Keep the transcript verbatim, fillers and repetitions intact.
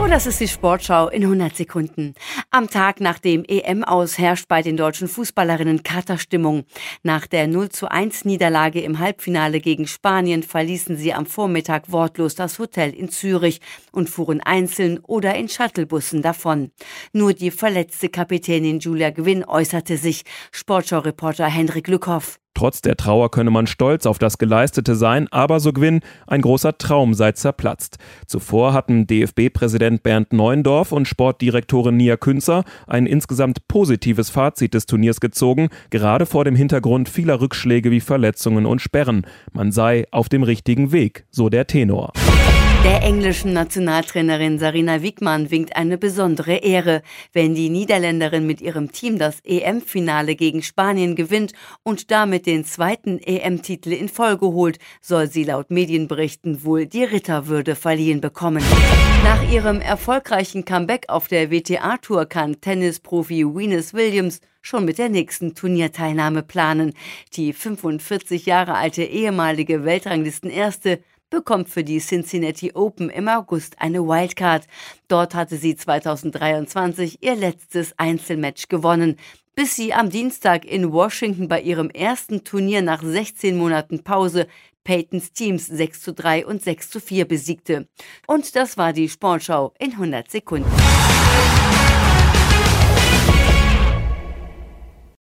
das ist die Sportschau in hundert Sekunden. Am Tag nach dem E M-Aus herrscht bei den deutschen Fußballerinnen Katerstimmung. Nach der null zu eins Niederlage im Halbfinale gegen Spanien verließen sie am Vormittag wortlos das Hotel in Zürich und fuhren einzeln oder in Shuttlebussen davon. Nur die verletzte Kapitänin Julia Gwynn äußerte sich. Sportschau-Reporter Hendrik Lückhoff. Trotz der Trauer könne man stolz auf das Geleistete sein, aber, so Gwynn, ein großer Traum sei zerplatzt. Zuvor hatten D F B-Präsident Bernd Neuendorf und Sportdirektorin Nia Künzer ein insgesamt positives Fazit des Turniers gezogen, gerade vor dem Hintergrund vieler Rückschläge wie Verletzungen und Sperren. Man sei auf dem richtigen Weg, so der Tenor. Der englischen Nationaltrainerin Sarina Wiegman winkt eine besondere Ehre. Wenn die Niederländerin mit ihrem Team das E M-Finale gegen Spanien gewinnt und damit den zweiten E M-Titel in Folge holt, soll sie laut Medienberichten wohl die Ritterwürde verliehen bekommen. Nach ihrem erfolgreichen Comeback auf der W T A-Tour kann Tennisprofi Venus Williams schon mit der nächsten Turnierteilnahme planen. Die fünfundvierzig Jahre alte ehemalige Weltranglistenerste bekommt für die Cincinnati Open im August eine Wildcard. Dort hatte sie zweitausenddreiundzwanzig ihr letztes Einzelmatch gewonnen, bis sie am Dienstag in Washington bei ihrem ersten Turnier nach sechzehn Monaten Pause Peytons Teams sechs zu drei und sechs zu vier besiegte. Und das war die Sportschau in hundert Sekunden.